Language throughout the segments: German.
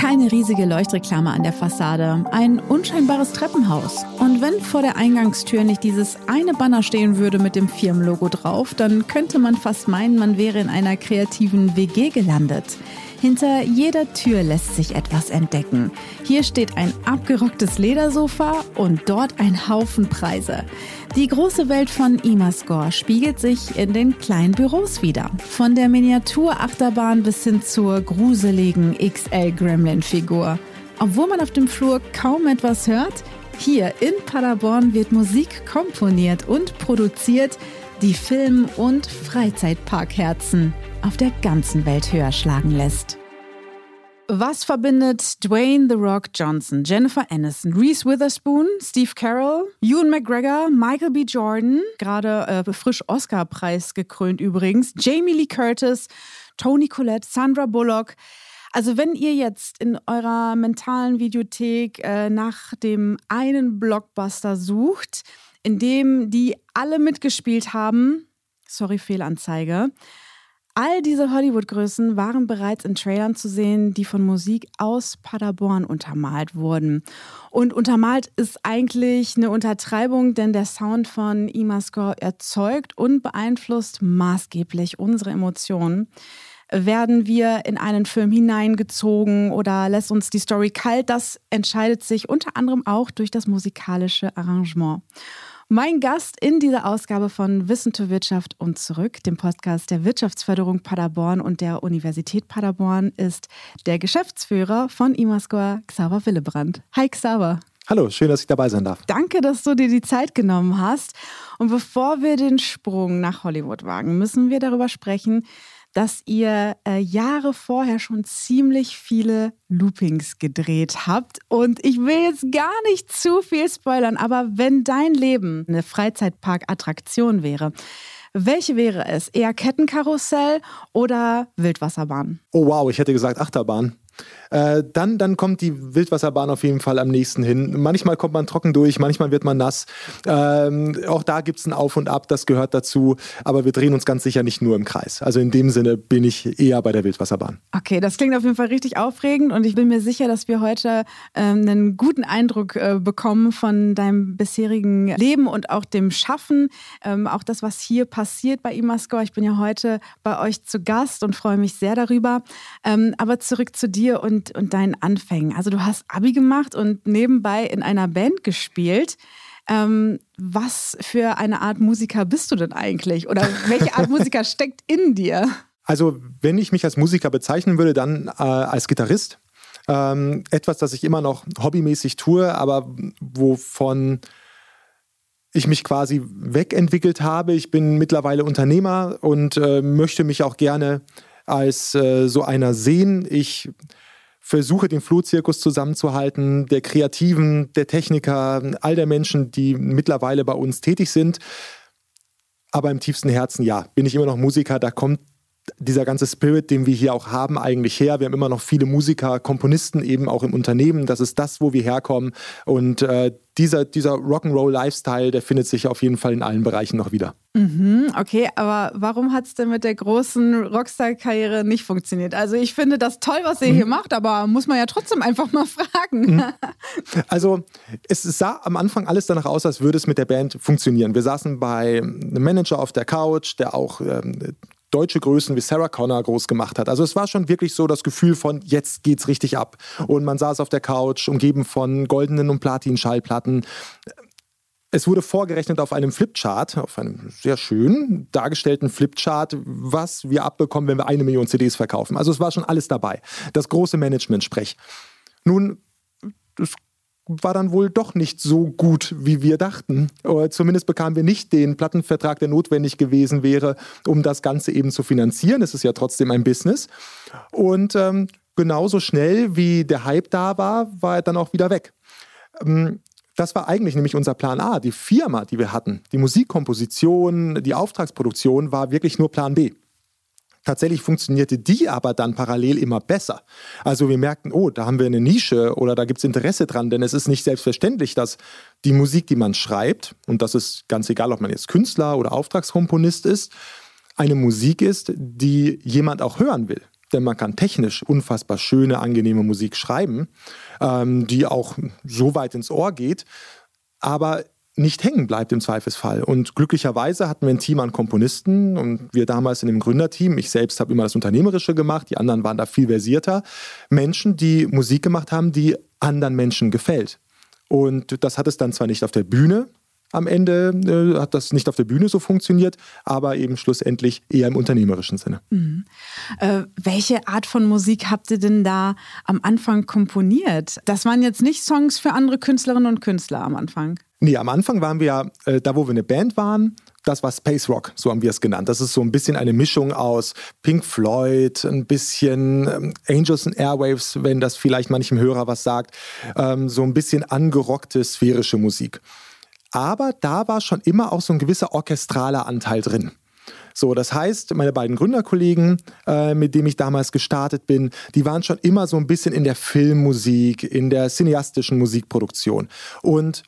Keine riesige Leuchtreklame an der Fassade, ein unscheinbares Treppenhaus. Und wenn vor der Eingangstür nicht dieses eine Banner stehen würde mit dem Firmenlogo drauf, dann könnte man fast meinen, man wäre in einer kreativen WG gelandet. Hinter jeder Tür lässt sich etwas entdecken. Hier steht ein abgerocktes Ledersofa und dort ein Haufen Preise. Die große Welt von IMAscore spiegelt sich in den kleinen Büros wider. Von der Miniaturachterbahn bis hin zur gruseligen XL-Gremlin-Figur. Obwohl man auf dem Flur kaum etwas hört, hier in Paderborn wird Musik komponiert und produziert, die Film- und Freizeitparkherzen auf der ganzen Welt höher schlagen lässt. Was verbindet Dwayne The Rock Johnson, Jennifer Aniston, Reese Witherspoon, Steve Carell, Ewan McGregor, Michael B. Jordan, gerade frisch Oscar-Preis gekrönt übrigens, Jamie Lee Curtis, Toni Collette, Sandra Bullock? Also wenn ihr jetzt in eurer mentalen Videothek nach dem einen Blockbuster sucht, in dem die alle mitgespielt haben, sorry, Fehlanzeige. All diese Hollywood-Größen waren bereits in Trailern zu sehen, die von Musik aus Paderborn untermalt wurden. Und untermalt ist eigentlich eine Untertreibung, denn der Sound von IMAscore erzeugt und beeinflusst maßgeblich unsere Emotionen. Werden wir in einen Film hineingezogen oder lässt uns die Story kalt? Das entscheidet sich unter anderem auch durch das musikalische Arrangement. Mein Gast in dieser Ausgabe von Wissen zur Wirtschaft und zurück, dem Podcast der Wirtschaftsförderung Paderborn und der Universität Paderborn, ist der Geschäftsführer von IMAscore, Xaver Willebrand. Hi Xaver. Hallo, schön, dass ich dabei sein darf. Danke, dass du dir die Zeit genommen hast. Und bevor wir den Sprung nach Hollywood wagen, müssen wir darüber sprechen, dass ihr Jahre vorher schon ziemlich viele Loopings gedreht habt. Und ich will jetzt gar nicht zu viel spoilern, aber wenn dein Leben eine Freizeitpark-Attraktion wäre, welche wäre es? Eher Kettenkarussell oder Wildwasserbahn? Oh wow, ich hätte gesagt Achterbahn. Dann kommt die Wildwasserbahn auf jeden Fall am nächsten hin. Manchmal kommt man trocken durch, manchmal wird man nass. Auch da gibt es ein Auf und Ab, das gehört dazu. Aber wir drehen uns ganz sicher nicht nur im Kreis. Also in dem Sinne bin ich eher bei der Wildwasserbahn. Okay, das klingt auf jeden Fall richtig aufregend und ich bin mir sicher, dass wir heute einen guten Eindruck bekommen von deinem bisherigen Leben und auch dem Schaffen. Auch das, was hier passiert bei IMAscore. Ich bin ja heute bei euch zu Gast und freue mich sehr darüber. Aber zurück zu dir und deinen Anfängen. Also du hast Abi gemacht und nebenbei in einer Band gespielt. Was für eine Art Musiker bist du denn eigentlich? Oder welche Art Musiker steckt in dir? Also wenn ich mich als Musiker bezeichnen würde, dann als Gitarrist. Etwas, das ich immer noch hobbymäßig tue, aber wovon ich mich quasi wegentwickelt habe. Ich bin mittlerweile Unternehmer und möchte mich auch gerne als so einer sehen. Ich versuche den Flohzirkus zusammenzuhalten, der Kreativen, der Techniker, all der Menschen, die mittlerweile bei uns tätig sind. Aber im tiefsten Herzen, ja, bin ich immer noch Musiker. Da kommt dieser ganze Spirit, den wir hier auch haben, eigentlich her. Wir haben immer noch viele Musiker, Komponisten eben auch im Unternehmen. Das ist das, wo wir herkommen. Und dieser Rock'n'Roll-Lifestyle, der findet sich auf jeden Fall in allen Bereichen noch wieder. Okay, aber warum hat es denn mit der großen Rockstar-Karriere nicht funktioniert? Also ich finde das toll, was ihr hier macht, aber muss man ja trotzdem einfach mal fragen. Also es sah am Anfang alles danach aus, als würde es mit der Band funktionieren. Wir saßen bei einem Manager auf der Couch, der auch deutsche Größen wie Sarah Connor groß gemacht hat. Also es war schon wirklich so das Gefühl von, jetzt geht's richtig ab. Und man saß auf der Couch, umgeben von goldenen und Platin-Schallplatten. Es wurde vorgerechnet auf einem Flipchart, auf einem sehr schön dargestellten Flipchart, was wir abbekommen, wenn wir 1 Million CDs verkaufen. Also es war schon alles dabei. Das große Management-Sprech. Nun, das war dann wohl doch nicht so gut, wie wir dachten. Oder zumindest bekamen wir nicht den Plattenvertrag, der notwendig gewesen wäre, um das Ganze eben zu finanzieren. Es ist ja trotzdem ein Business. Und genauso schnell, wie der Hype da war, war er dann auch wieder weg. Das war eigentlich nämlich unser Plan A. Die Firma, die wir hatten, die Musikkomposition, die Auftragsproduktion, war wirklich nur Plan B. Tatsächlich funktionierte die aber dann parallel immer besser. Also wir merkten, oh, da haben wir eine Nische oder da gibt es Interesse dran, denn es ist nicht selbstverständlich, dass die Musik, die man schreibt, und das ist ganz egal, ob man jetzt Künstler oder Auftragskomponist ist, eine Musik ist, die jemand auch hören will. denn man kann technisch unfassbar schöne, angenehme Musik schreiben, die auch so weit ins Ohr geht, aber nicht hängen bleibt im Zweifelsfall. Und glücklicherweise hatten wir ein Team an Komponisten und wir damals in dem Gründerteam, ich selbst habe immer das Unternehmerische gemacht, die anderen waren da viel versierter, Menschen, die Musik gemacht haben, die anderen Menschen gefällt. Und das hat es dann zwar nicht auf der Bühne, am Ende hat das nicht auf der Bühne so funktioniert, aber eben schlussendlich eher im unternehmerischen Sinne. Mhm. Welche Art von Musik habt ihr denn da am Anfang komponiert? Das waren jetzt nicht Songs für andere Künstlerinnen und Künstler am Anfang? Nee, am Anfang waren wir ja, da wo wir eine Band waren, das war Space Rock, so haben wir es genannt. Das ist so ein bisschen eine Mischung aus Pink Floyd, ein bisschen Angels and Airwaves, wenn das vielleicht manchem Hörer was sagt, so ein bisschen angerockte, sphärische Musik. Aber da war schon immer auch so ein gewisser orchestraler Anteil drin. So, das heißt, meine beiden Gründerkollegen, mit denen ich damals gestartet bin, die waren schon immer so ein bisschen in der Filmmusik, in der cineastischen Musikproduktion. Und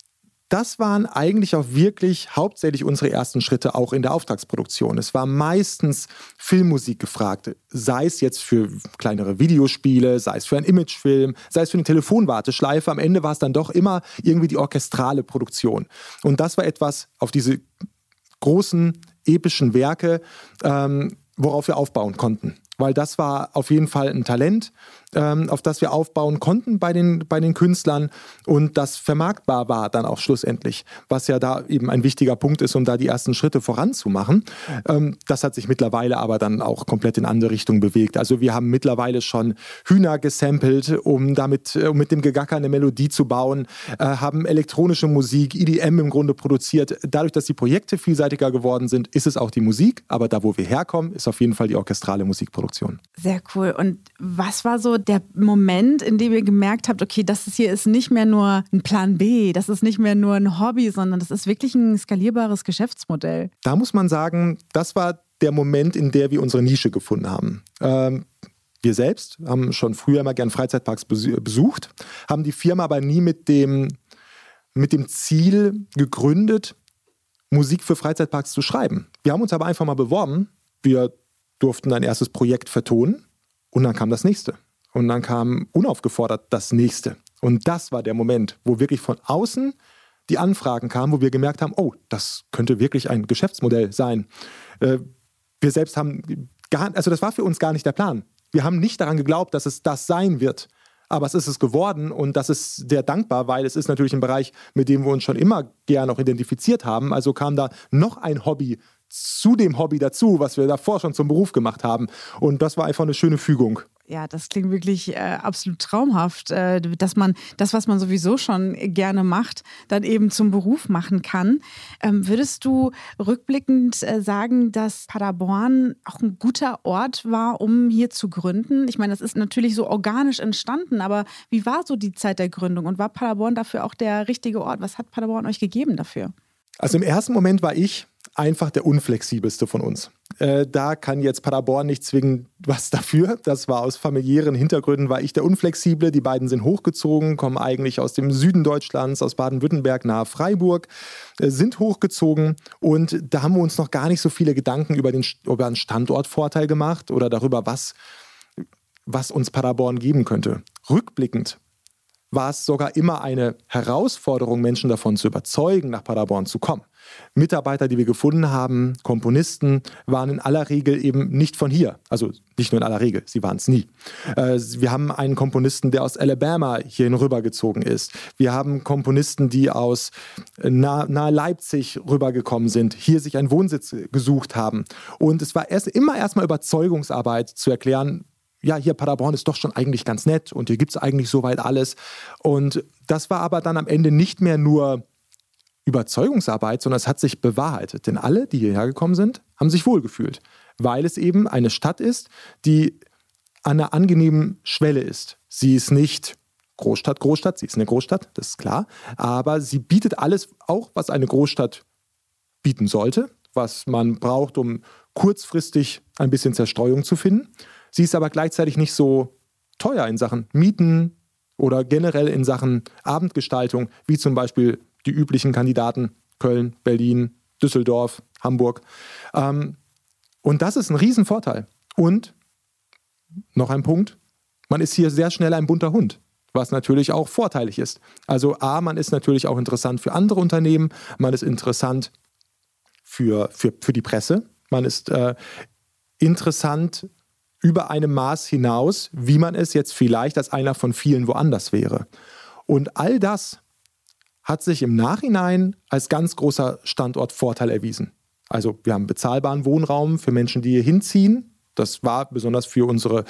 das waren eigentlich auch wirklich hauptsächlich unsere ersten Schritte auch in der Auftragsproduktion. Es war meistens Filmmusik gefragt, sei es jetzt für kleinere Videospiele, sei es für einen Imagefilm, sei es für eine Telefonwarteschleife. Am Ende war es dann doch immer irgendwie die orchestrale Produktion. Und das war etwas auf diese großen, epischen Werke, worauf wir aufbauen konnten. Weil das war auf jeden Fall ein Talent, auf das wir aufbauen konnten bei den Künstlern und das vermarktbar war dann auch schlussendlich, was ja da eben ein wichtiger Punkt ist, um da die ersten Schritte voranzumachen. Das hat sich mittlerweile aber dann auch komplett in andere Richtungen bewegt. Also wir haben mittlerweile schon Hühner gesampelt, um mit dem Gegacker eine Melodie zu bauen, haben elektronische Musik, EDM im Grunde produziert. Dadurch, dass die Projekte vielseitiger geworden sind, ist es auch die Musik, aber da, wo wir herkommen, ist auf jeden Fall die orchestrale Musikproduktion. Sehr cool. Und was war so der Moment, in dem ihr gemerkt habt, okay, das hier ist nicht mehr nur ein Plan B, das ist nicht mehr nur ein Hobby, sondern das ist wirklich ein skalierbares Geschäftsmodell? Da muss man sagen, das war der Moment, in dem wir unsere Nische gefunden haben. Wir selbst haben schon früher immer gern Freizeitparks besucht, haben die Firma aber nie mit dem Ziel gegründet, Musik für Freizeitparks zu schreiben. Wir haben uns aber einfach mal beworben, wir durften ein erstes Projekt vertonen und dann kam das nächste. Und dann kam unaufgefordert das nächste. Und das war der Moment, wo wirklich von außen die Anfragen kamen, wo wir gemerkt haben, oh, das könnte wirklich ein Geschäftsmodell sein. Wir selbst das war für uns gar nicht der Plan. Wir haben nicht daran geglaubt, dass es das sein wird. Aber es ist es geworden und das ist sehr dankbar, weil es ist natürlich ein Bereich, mit dem wir uns schon immer gerne auch identifiziert haben. Also kam da noch ein Hobby zu dem Hobby dazu, was wir davor schon zum Beruf gemacht haben. Und das war einfach eine schöne Fügung. Ja, das klingt wirklich absolut traumhaft, dass man das, was man sowieso schon gerne macht, dann eben zum Beruf machen kann. Würdest du rückblickend sagen, dass Paderborn auch ein guter Ort war, um hier zu gründen? Ich meine, das ist natürlich so organisch entstanden, aber wie war so die Zeit der Gründung und war Paderborn dafür auch der richtige Ort? Was hat Paderborn euch gegeben dafür? Also im ersten Moment war ich einfach der unflexibelste von uns. Da kann jetzt Paderborn nicht zwingend was dafür. Das war aus familiären Hintergründen, war ich der Unflexible. Die beiden sind hochgezogen, kommen eigentlich aus dem Süden Deutschlands, aus Baden-Württemberg nahe Freiburg, sind hochgezogen und da haben wir uns noch gar nicht so viele Gedanken über einen Standortvorteil gemacht oder darüber, was uns Paderborn geben könnte. Rückblickend war es sogar immer eine Herausforderung, Menschen davon zu überzeugen, nach Paderborn zu kommen. Mitarbeiter, die wir gefunden haben, Komponisten, waren in aller Regel eben nicht von hier. Also nicht nur in aller Regel, sie waren es nie. Wir haben einen Komponisten, der aus Alabama hierhin rübergezogen ist. Wir haben Komponisten, die aus nahe Leipzig rübergekommen sind, hier sich einen Wohnsitz gesucht haben. Und es war erstmal Überzeugungsarbeit zu erklären, ja, hier Paderborn ist doch schon eigentlich ganz nett und hier gibt es eigentlich soweit alles. Und das war aber dann am Ende nicht mehr nur Überzeugungsarbeit, sondern es hat sich bewahrheitet. Denn alle, die hierher gekommen sind, haben sich wohlgefühlt, weil es eben eine Stadt ist, die an einer angenehmen Schwelle ist. Sie ist nicht Großstadt, sie ist eine Großstadt, das ist klar, aber sie bietet alles, auch was eine Großstadt bieten sollte, was man braucht, um kurzfristig ein bisschen Zerstreuung zu finden. Sie ist aber gleichzeitig nicht so teuer in Sachen Mieten oder generell in Sachen Abendgestaltung, wie zum Beispiel die üblichen Kandidaten Köln, Berlin, Düsseldorf, Hamburg. Und das ist ein Riesenvorteil. Und noch ein Punkt, man ist hier sehr schnell ein bunter Hund, was natürlich auch vorteilig ist. Also man ist natürlich auch interessant für andere Unternehmen, man ist interessant für die Presse, man ist interessant über einem Maß hinaus, wie man es jetzt vielleicht als einer von vielen woanders wäre. Und all das hat sich im Nachhinein als ganz großer Standortvorteil erwiesen. Also wir haben bezahlbaren Wohnraum für Menschen, die hier hinziehen. Das war besonders für unsere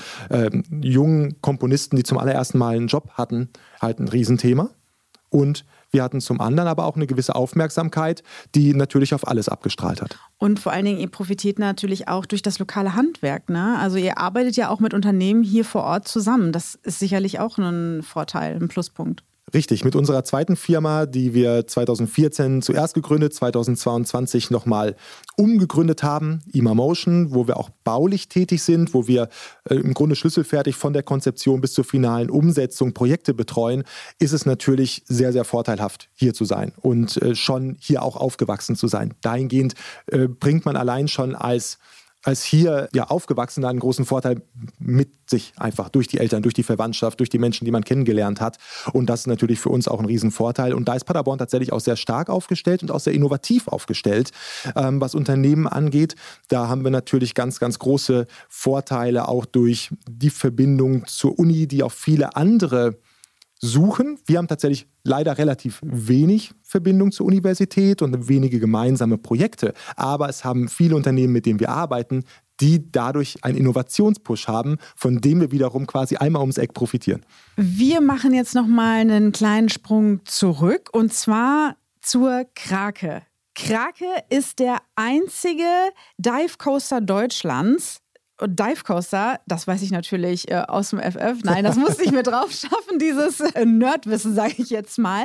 jungen Komponisten, die zum allerersten Mal einen Job hatten, halt ein Riesenthema. Und wir hatten zum anderen aber auch eine gewisse Aufmerksamkeit, die natürlich auf alles abgestrahlt hat. Und vor allen Dingen, ihr profitiert natürlich auch durch das lokale Handwerk, ne? Also ihr arbeitet ja auch mit Unternehmen hier vor Ort zusammen. Das ist sicherlich auch ein Vorteil, ein Pluspunkt. Richtig, mit unserer zweiten Firma, die wir 2014 zuerst gegründet, 2022 nochmal umgegründet haben, ImaMotion, wo wir auch baulich tätig sind, wo wir im Grunde schlüsselfertig von der Konzeption bis zur finalen Umsetzung Projekte betreuen, ist es natürlich sehr, sehr vorteilhaft, hier zu sein und schon hier auch aufgewachsen zu sein. Dahingehend bringt man allein schon als hier Aufgewachsener einen großen Vorteil mit sich einfach durch die Eltern, durch die Verwandtschaft, durch die Menschen, die man kennengelernt hat. Und das ist natürlich für uns auch ein Riesenvorteil. Und da ist Paderborn tatsächlich auch sehr stark aufgestellt und auch sehr innovativ aufgestellt, was Unternehmen angeht. Da haben wir natürlich ganz, ganz große Vorteile auch durch die Verbindung zur Uni, die auch viele andere suchen. Wir haben tatsächlich leider relativ wenig Verbindung zur Universität und wenige gemeinsame Projekte. Aber es haben viele Unternehmen, mit denen wir arbeiten, die dadurch einen Innovationspush haben, von dem wir wiederum quasi einmal ums Eck profitieren. Wir machen jetzt nochmal einen kleinen Sprung zurück und zwar zur Krake. Krake ist der einzige Dive Coaster Deutschlands. Und Dive Coaster, das weiß ich natürlich aus dem FF. Nein, das musste ich mir drauf schaffen, dieses Nerdwissen, sage ich jetzt mal.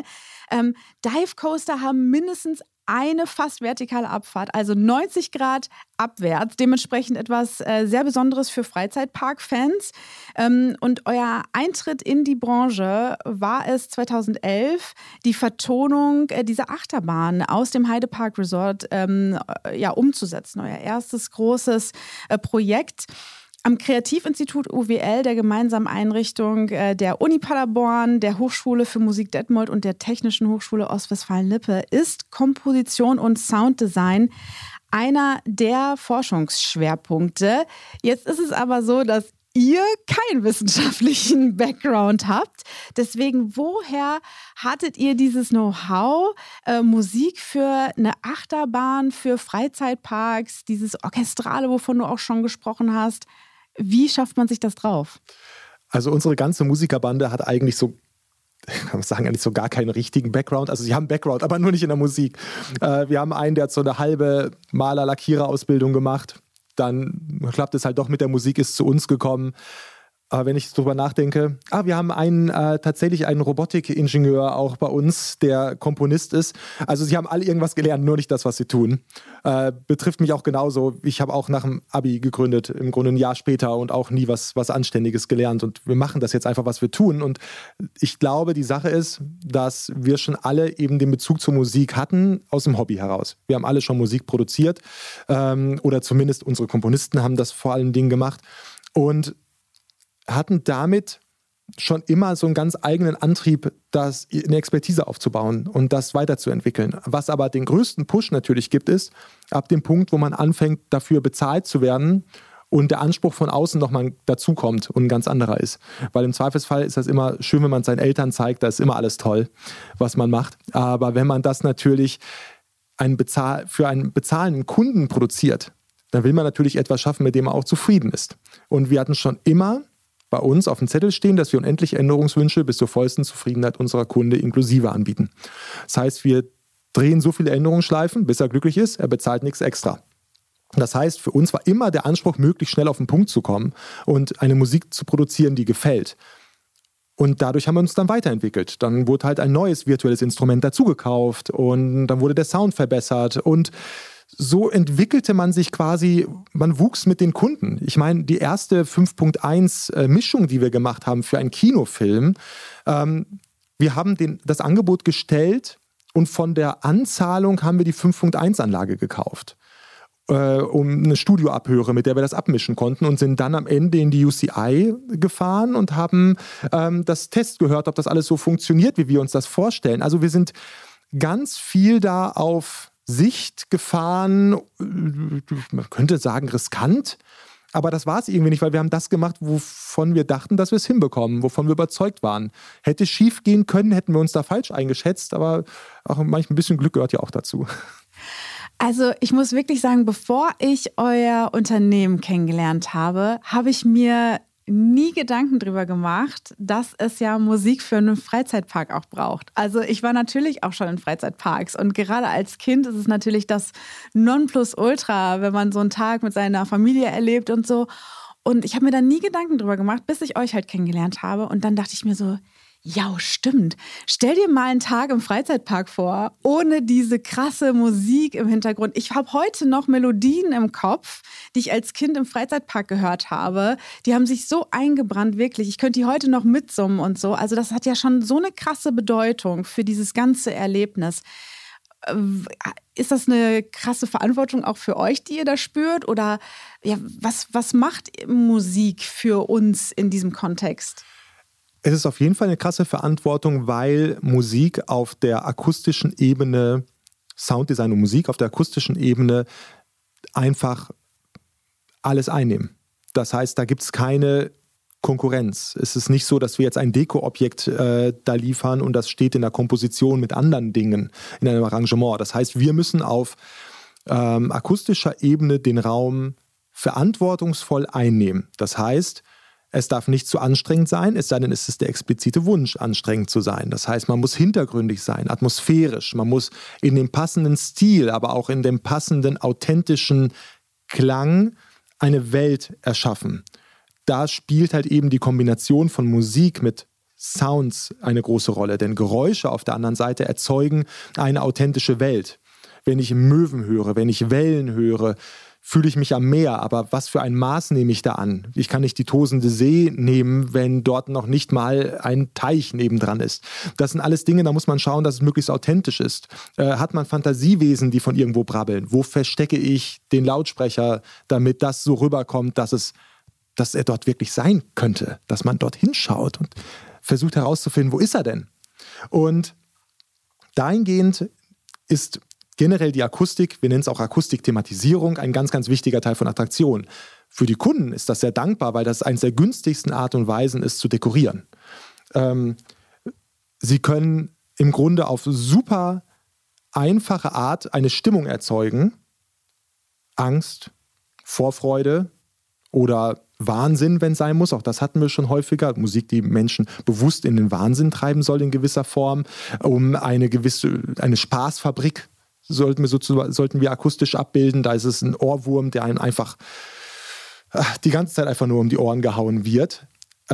Dive Coaster haben mindestens eine fast vertikale Abfahrt, also 90 Grad abwärts. Dementsprechend etwas sehr Besonderes für Freizeitpark-Fans. Und euer Eintritt in die Branche war es 2011, die Vertonung dieser Achterbahn aus dem Heidepark Resort umzusetzen. Euer erstes großes Projekt. Am Kreativinstitut UWL, der gemeinsamen Einrichtung der Uni Paderborn, der Hochschule für Musik Detmold und der Technischen Hochschule Ostwestfalen-Lippe, ist Komposition und Sounddesign einer der Forschungsschwerpunkte. Jetzt ist es aber so, dass ihr keinen wissenschaftlichen Background habt. Deswegen, woher hattet ihr dieses Know-how, Musik für eine Achterbahn, für Freizeitparks, dieses Orchestrale, wovon du auch schon gesprochen hast? Wie schafft man sich das drauf? Also unsere ganze Musikerbande hat eigentlich so, kann man sagen, eigentlich so gar keinen richtigen Background. Also sie haben Background, aber nur nicht in der Musik. Wir haben einen, der hat so eine halbe Maler-Lackierer-Ausbildung gemacht. Dann klappt es halt doch mit der Musik, ist zu uns gekommen. Aber wenn ich darüber nachdenke, wir haben tatsächlich einen Robotikingenieur auch bei uns, der Komponist ist. Also sie haben alle irgendwas gelernt, nur nicht das, was sie tun. Betrifft mich auch genauso. Ich habe auch nach dem Abi gegründet, im Grunde ein Jahr später und auch nie was Anständiges gelernt. Und wir machen das jetzt einfach, was wir tun. Und ich glaube, die Sache ist, dass wir schon alle eben den Bezug zur Musik hatten aus dem Hobby heraus. Wir haben alle schon Musik produziert oder zumindest unsere Komponisten haben das vor allen Dingen gemacht. Und hatten damit schon immer so einen ganz eigenen Antrieb, eine Expertise aufzubauen und das weiterzuentwickeln. Was aber den größten Push natürlich gibt, ist ab dem Punkt, wo man anfängt, dafür bezahlt zu werden und der Anspruch von außen nochmal dazukommt und ein ganz anderer ist. Weil im Zweifelsfall ist das immer schön, wenn man es seinen Eltern zeigt, da ist immer alles toll, was man macht. Aber wenn man das natürlich für einen bezahlenden Kunden produziert, dann will man natürlich etwas schaffen, mit dem man auch zufrieden ist. Und wir hatten schon immer bei uns auf dem Zettel stehen, dass wir unendliche Änderungswünsche bis zur vollsten Zufriedenheit unserer Kunde inklusive anbieten. Das heißt, wir drehen so viele Änderungsschleifen, bis er glücklich ist, er bezahlt nichts extra. Das heißt, für uns war immer der Anspruch, möglichst schnell auf den Punkt zu kommen und eine Musik zu produzieren, die gefällt. Und dadurch haben wir uns dann weiterentwickelt. Dann wurde halt ein neues virtuelles Instrument dazugekauft und dann wurde der Sound verbessert und so entwickelte man sich quasi, man wuchs mit den Kunden. Ich meine, die erste 5.1 Mischung, die wir gemacht haben für einen Kinofilm, wir haben das Angebot gestellt und von der Anzahlung haben wir die 5.1 Anlage gekauft. um eine Studioabhöre, mit der wir das abmischen konnten, und sind dann am Ende in die UCI gefahren und haben das Test gehört, ob das alles so funktioniert, wie wir uns das vorstellen. Also wir sind ganz viel da auf Sicht gefahren, man könnte sagen riskant, aber das war es irgendwie nicht, weil wir haben das gemacht, wovon wir dachten, dass wir es hinbekommen, wovon wir überzeugt waren. Hätte schief gehen können, hätten wir uns da falsch eingeschätzt, aber auch manchmal ein bisschen Glück gehört ja auch dazu. Also ich muss wirklich sagen, bevor ich euer Unternehmen kennengelernt habe, habe ich mir nie Gedanken drüber gemacht, dass es ja Musik für einen Freizeitpark auch braucht. Also ich war natürlich auch schon in Freizeitparks und gerade als Kind ist es natürlich das Nonplusultra, wenn man so einen Tag mit seiner Familie erlebt und so. Und ich habe mir da nie Gedanken drüber gemacht, bis ich euch halt kennengelernt habe. Und dann dachte ich mir so, ja, stimmt. Stell dir mal einen Tag im Freizeitpark vor, ohne diese krasse Musik im Hintergrund. Ich habe heute noch Melodien im Kopf, die ich als Kind im Freizeitpark gehört habe. Die haben sich so eingebrannt, wirklich. Ich könnte die heute noch mitsummen und so. Also das hat ja schon so eine krasse Bedeutung für dieses ganze Erlebnis. Ist das eine krasse Verantwortung auch für euch, die ihr da spürt? Oder ja, was macht Musik für uns in diesem Kontext? Es ist auf jeden Fall eine krasse Verantwortung, weil Musik auf der akustischen Ebene, Sounddesign und Musik auf der akustischen Ebene einfach alles einnehmen. Das heißt, da gibt es keine Konkurrenz. Es ist nicht so, dass wir jetzt ein Deko-Objekt da liefern und das steht in der Komposition mit anderen Dingen in einem Arrangement. Das heißt, wir müssen auf akustischer Ebene den Raum verantwortungsvoll einnehmen. Das heißt, es darf nicht zu anstrengend sein, es sei denn, es ist der explizite Wunsch, anstrengend zu sein. Das heißt, man muss hintergründig sein, atmosphärisch, man muss in dem passenden Stil, aber auch in dem passenden, authentischen Klang eine Welt erschaffen. Da spielt halt eben die Kombination von Musik mit Sounds eine große Rolle, denn Geräusche auf der anderen Seite erzeugen eine authentische Welt. Wenn ich Möwen höre, wenn ich Wellen höre, fühle ich mich am Meer, aber was für ein Maß nehme ich da an? Ich kann nicht die tosende See nehmen, wenn dort noch nicht mal ein Teich nebendran ist. Das sind alles Dinge, da muss man schauen, dass es möglichst authentisch ist. Hat man Fantasiewesen, die von irgendwo brabbeln? Wo verstecke ich den Lautsprecher, damit das so rüberkommt, dass er dort wirklich sein könnte? Dass man dort hinschaut und versucht herauszufinden, wo ist er denn? Und dahingehend ist generell die Akustik, wir nennen es auch Akustikthematisierung, ein ganz, ganz wichtiger Teil von Attraktion. Für die Kunden ist das sehr dankbar, weil das eines der günstigsten Art und Weisen ist, zu dekorieren. Sie können im Grunde auf super einfache Art eine Stimmung erzeugen. Angst, Vorfreude oder Wahnsinn, wenn es sein muss. Auch das hatten wir schon häufiger. Musik, die Menschen bewusst in den Wahnsinn treiben soll in gewisser Form, um eine Spaßfabrik sollten wir akustisch abbilden. Da ist es ein Ohrwurm, der einem einfach die ganze Zeit einfach nur um die Ohren gehauen wird.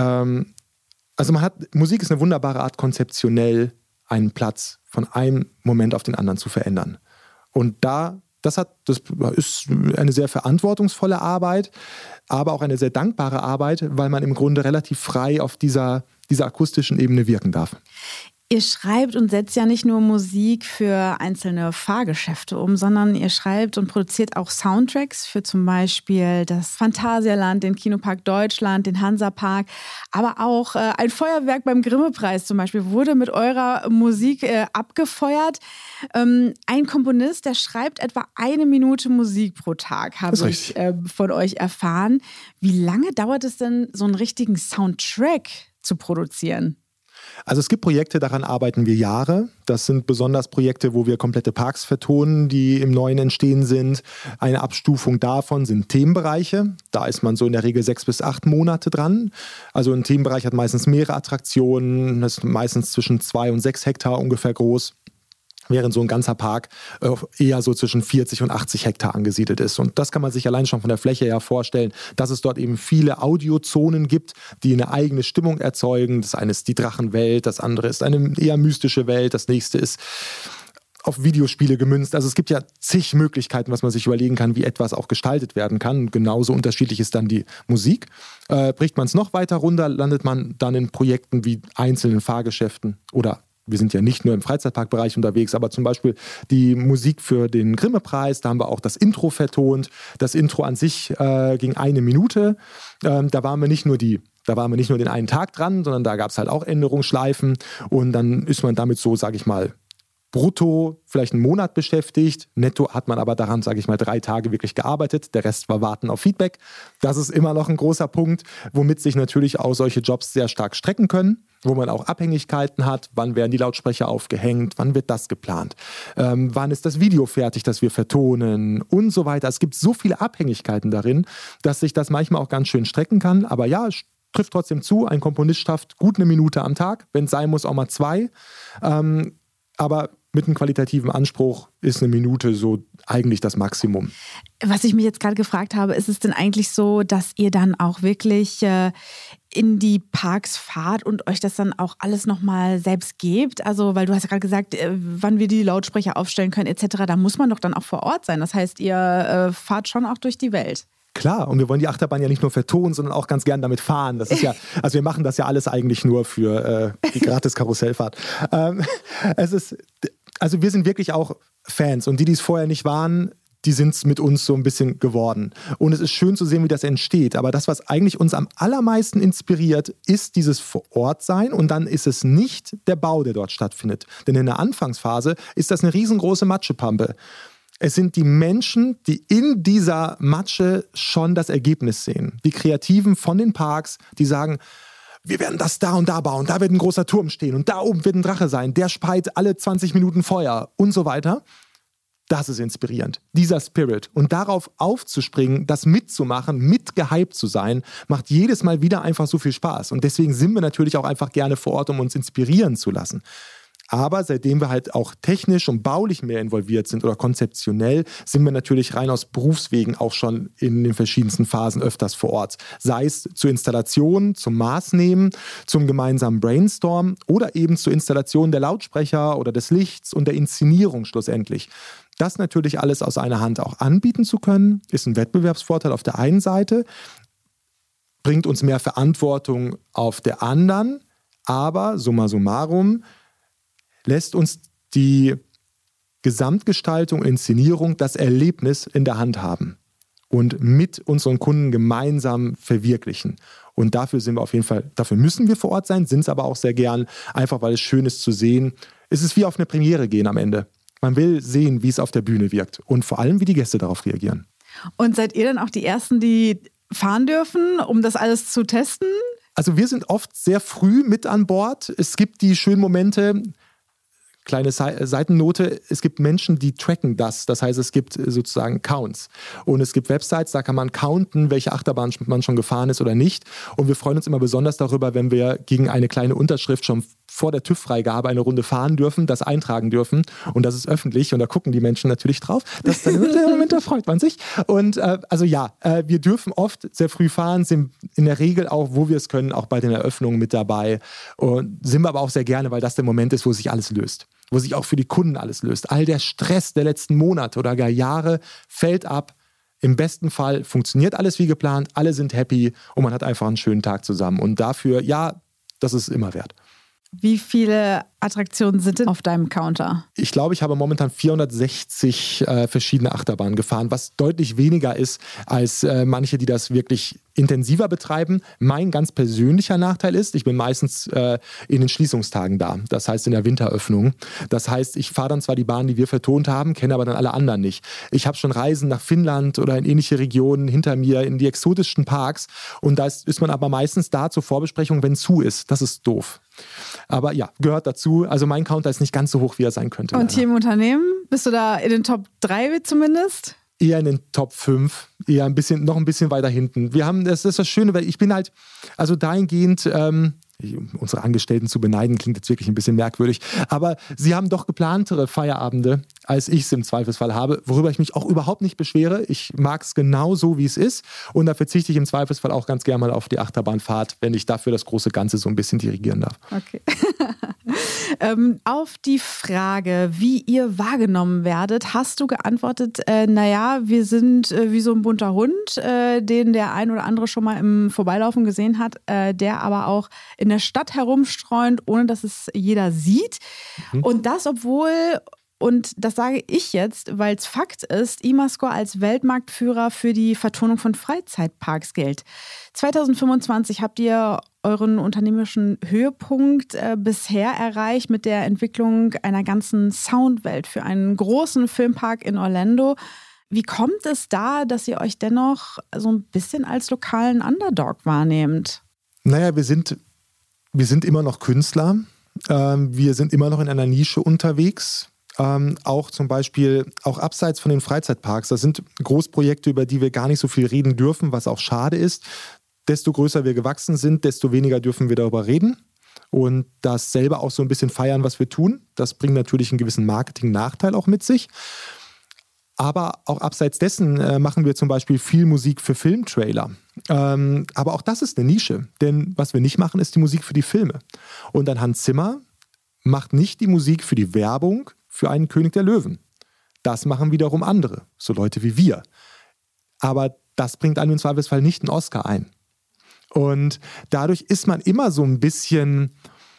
Also Musik ist eine wunderbare Art, konzeptionell einen Platz von einem Moment auf den anderen zu verändern. Und das ist eine sehr verantwortungsvolle Arbeit, aber auch eine sehr dankbare Arbeit, weil man im Grunde relativ frei auf dieser akustischen Ebene wirken darf. Ihr schreibt und setzt ja nicht nur Musik für einzelne Fahrgeschäfte um, sondern ihr schreibt und produziert auch Soundtracks für zum Beispiel das Phantasialand, den Kinopark Deutschland, den Hansapark, aber auch ein Feuerwerk beim Grimme-Preis zum Beispiel wurde mit eurer Musik abgefeuert. Ein Komponist, der schreibt etwa 1 Minute Musik pro Tag, habe ich von euch erfahren. Wie lange dauert es denn, so einen richtigen Soundtrack zu produzieren? Also es gibt Projekte, daran arbeiten wir Jahre. Das sind besonders Projekte, wo wir komplette Parks vertonen, die im Neuen entstehen sind. Eine Abstufung davon sind Themenbereiche. Da ist man so in der Regel 6 bis 8 Monate dran. Also ein Themenbereich hat meistens mehrere Attraktionen. Das ist meistens zwischen 2 und 6 Hektar ungefähr groß. Während so ein ganzer Park eher so zwischen 40 und 80 Hektar angesiedelt ist. Und das kann man sich allein schon von der Fläche her vorstellen, dass es dort eben viele Audiozonen gibt, die eine eigene Stimmung erzeugen. Das eine ist die Drachenwelt, das andere ist eine eher mystische Welt, das nächste ist auf Videospiele gemünzt. Also es gibt ja zig Möglichkeiten, was man sich überlegen kann, wie etwas auch gestaltet werden kann. Genauso unterschiedlich ist dann die Musik. Bricht man es noch weiter runter, landet man dann in Projekten wie einzelnen Fahrgeschäften oder wir sind ja nicht nur im Freizeitparkbereich unterwegs, aber zum Beispiel die Musik für den Grimme-Preis, da haben wir auch das Intro vertont. Das Intro an sich ging 1 Minute. Da waren wir nicht nur den einen Tag dran, sondern da gab es halt auch Änderungsschleifen und dann ist man damit so, sage ich mal, brutto vielleicht einen Monat beschäftigt. Netto hat man aber daran, sage ich mal, 3 Tage wirklich gearbeitet. Der Rest war Warten auf Feedback. Das ist immer noch ein großer Punkt, womit sich natürlich auch solche Jobs sehr stark strecken können, wo man auch Abhängigkeiten hat. Wann werden die Lautsprecher aufgehängt? Wann wird das geplant? Wann ist das Video fertig, das wir vertonen? Und so weiter. Es gibt so viele Abhängigkeiten darin, dass sich das manchmal auch ganz schön strecken kann. Aber ja, es trifft trotzdem zu. Ein Komponist schafft gut 1 Minute am Tag. Wenn es sein muss, auch mal 2. Aber mit einem qualitativen Anspruch ist 1 Minute so eigentlich das Maximum. Was ich mich jetzt gerade gefragt habe, ist es denn eigentlich so, dass ihr dann auch wirklich in die Parks fahrt und euch das dann auch alles nochmal selbst gebt? Also, weil du hast ja gerade gesagt, wann wir die Lautsprecher aufstellen können etc., da muss man doch dann auch vor Ort sein. Das heißt, ihr fahrt schon auch durch die Welt. Klar, und wir wollen die Achterbahn ja nicht nur vertonen, sondern auch ganz gern damit fahren. Das ist ja, also wir machen das ja alles eigentlich nur für die gratis Karussellfahrt. Also wir sind wirklich auch Fans und die es vorher nicht waren, die sind es mit uns so ein bisschen geworden. Und es ist schön zu sehen, wie das entsteht. Aber das, was eigentlich uns am allermeisten inspiriert, ist dieses Vor-Ort-Sein. Und dann ist es nicht der Bau, der dort stattfindet. Denn in der Anfangsphase ist das eine riesengroße Matschepampe. Es sind die Menschen, die in dieser Matsche schon das Ergebnis sehen. Die Kreativen von den Parks, die sagen, wir werden das da und da bauen, da wird ein großer Turm stehen und da oben wird ein Drache sein, der speit alle 20 Minuten Feuer und so weiter. Das ist inspirierend, dieser Spirit. Und darauf aufzuspringen, das mitzumachen, mitgehypt zu sein, macht jedes Mal wieder einfach so viel Spaß. Und deswegen sind wir natürlich auch einfach gerne vor Ort, um uns inspirieren zu lassen. Aber seitdem wir halt auch technisch und baulich mehr involviert sind oder konzeptionell, sind wir natürlich rein aus Berufswegen auch schon in den verschiedensten Phasen öfters vor Ort. Sei es zur Installation, zum Maßnehmen, zum gemeinsamen Brainstorm oder eben zur Installation der Lautsprecher oder des Lichts und der Inszenierung schlussendlich. Das natürlich alles aus einer Hand auch anbieten zu können, ist ein Wettbewerbsvorteil auf der einen Seite, bringt uns mehr Verantwortung auf der anderen, aber summa summarum lässt uns die Gesamtgestaltung, Inszenierung, das Erlebnis in der Hand haben und mit unseren Kunden gemeinsam verwirklichen. Und dafür sind wir auf jeden Fall, dafür müssen wir vor Ort sein, sind es aber auch sehr gern, einfach weil es schön ist zu sehen. Es ist wie auf eine Premiere gehen am Ende. Man will sehen, wie es auf der Bühne wirkt und vor allem, wie die Gäste darauf reagieren. Und seid ihr dann auch die Ersten, die fahren dürfen, um das alles zu testen? Also wir sind oft sehr früh mit an Bord. Es gibt die schönen Momente. Kleine Seitennote, es gibt Menschen, die tracken das. Das heißt, es gibt sozusagen Counts. Und es gibt Websites, da kann man counten, welche Achterbahn man schon gefahren ist oder nicht. Und wir freuen uns immer besonders darüber, wenn wir gegen eine kleine Unterschrift schon vor der TÜV-Freigabe eine Runde fahren dürfen, das eintragen dürfen. Und das ist öffentlich. Und da gucken die Menschen natürlich drauf. Das ist dann im Moment, da freut man sich. Und wir dürfen oft sehr früh fahren, sind in der Regel auch, wo wir es können, auch bei den Eröffnungen mit dabei. Und sind wir aber auch sehr gerne, weil das der Moment ist, wo sich alles löst. Wo sich auch für die Kunden alles löst. All der Stress der letzten Monate oder gar Jahre fällt ab. Im besten Fall funktioniert alles wie geplant, alle sind happy und man hat einfach einen schönen Tag zusammen. Und dafür, ja, das ist immer wert. Wie viele Attraktionen sind denn auf deinem Counter? Ich glaube, ich habe momentan 460 verschiedene Achterbahnen gefahren, was deutlich weniger ist als manche, die das wirklich intensiver betreiben. Mein ganz persönlicher Nachteil ist, ich bin meistens in den Schließungstagen da, das heißt in der Winteröffnung. Das heißt, ich fahre dann zwar die Bahn, die wir vertont haben, kenne aber dann alle anderen nicht. Ich habe schon Reisen nach Finnland oder in ähnliche Regionen hinter mir, in die exotischen Parks und da ist man aber meistens da zur Vorbesprechung, wenn zu ist. Das ist doof. Aber ja, gehört dazu. Also mein Counter ist nicht ganz so hoch, wie er sein könnte. Und hier im Unternehmen, bist du da in den Top 3 zumindest? Eher in den Top 5, eher noch ein bisschen weiter hinten. Das ist das Schöne, weil ich bin halt, also dahingehend, unsere Angestellten zu beneiden, klingt jetzt wirklich ein bisschen merkwürdig, aber sie haben doch geplantere Feierabende, als ich es im Zweifelsfall habe, worüber ich mich auch überhaupt nicht beschwere. Ich mag es genau so, wie es ist und da verzichte ich im Zweifelsfall auch ganz gerne mal auf die Achterbahnfahrt, wenn ich dafür das große Ganze so ein bisschen dirigieren darf. Okay. Auf die Frage, wie ihr wahrgenommen werdet, hast du geantwortet, naja, wir sind wie so ein bunter Hund, den der ein oder andere schon mal im Vorbeilaufen gesehen hat, der aber auch in der Stadt herumstreunt, ohne dass es jeder sieht. Und das, obwohl... Und das sage ich jetzt, weil es Fakt ist, Imascore als Weltmarktführer für die Vertonung von Freizeitparks gilt. 2025 habt ihr euren unternehmerischen Höhepunkt bisher erreicht mit der Entwicklung einer ganzen Soundwelt für einen großen Filmpark in Orlando. Wie kommt es da, dass ihr euch dennoch so ein bisschen als lokalen Underdog wahrnehmt? Naja, wir sind immer noch Künstler. Wir sind immer noch in einer Nische unterwegs. Auch zum Beispiel, auch abseits von den Freizeitparks. Das sind Großprojekte, über die wir gar nicht so viel reden dürfen, was auch schade ist. Desto größer wir gewachsen sind, desto weniger dürfen wir darüber reden. Und das selber auch so ein bisschen feiern, was wir tun. Das bringt natürlich einen gewissen Marketing-Nachteil auch mit sich. Aber auch abseits dessen machen wir zum Beispiel viel Musik für Filmtrailer. Aber auch das ist eine Nische. Denn was wir nicht machen, ist die Musik für die Filme. Und ein Hans Zimmer macht nicht die Musik für die Werbung für einen König der Löwen. Das machen wiederum andere, so Leute wie wir. Aber das bringt einem im Zweifelsfall nicht einen Oscar ein. Und dadurch ist man immer so ein bisschen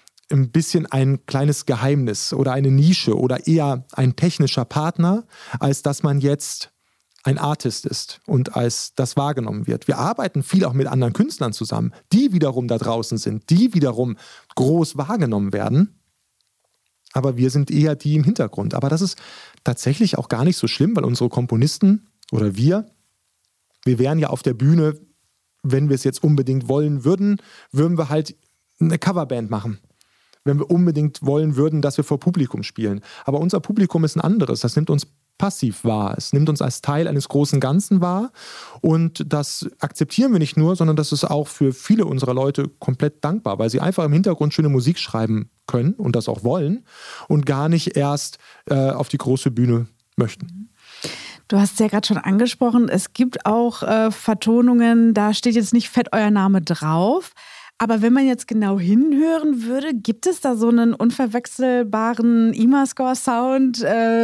ein kleines Geheimnis oder eine Nische oder eher ein technischer Partner, als dass man jetzt ein Artist ist und als das wahrgenommen wird. Wir arbeiten viel auch mit anderen Künstlern zusammen, die wiederum da draußen sind, die wiederum groß wahrgenommen werden. Aber wir sind eher die im Hintergrund. Aber das ist tatsächlich auch gar nicht so schlimm, weil unsere Komponisten oder wir wären ja auf der Bühne, wenn wir es jetzt unbedingt wollen würden wir halt eine Coverband machen. Wenn wir unbedingt wollen würden, dass wir vor Publikum spielen. Aber unser Publikum ist ein anderes. Das nimmt uns passiv wahr. Es nimmt uns als Teil eines großen Ganzen wahr. Und das akzeptieren wir nicht nur, sondern das ist auch für viele unserer Leute komplett dankbar, weil sie einfach im Hintergrund schöne Musik schreiben können und das auch wollen und gar nicht erst auf die große Bühne möchten. Du hast es ja gerade schon angesprochen, es gibt auch Vertonungen, da steht jetzt nicht fett euer Name drauf. Aber wenn man jetzt genau hinhören würde, gibt es da so einen unverwechselbaren Imascore-Sound,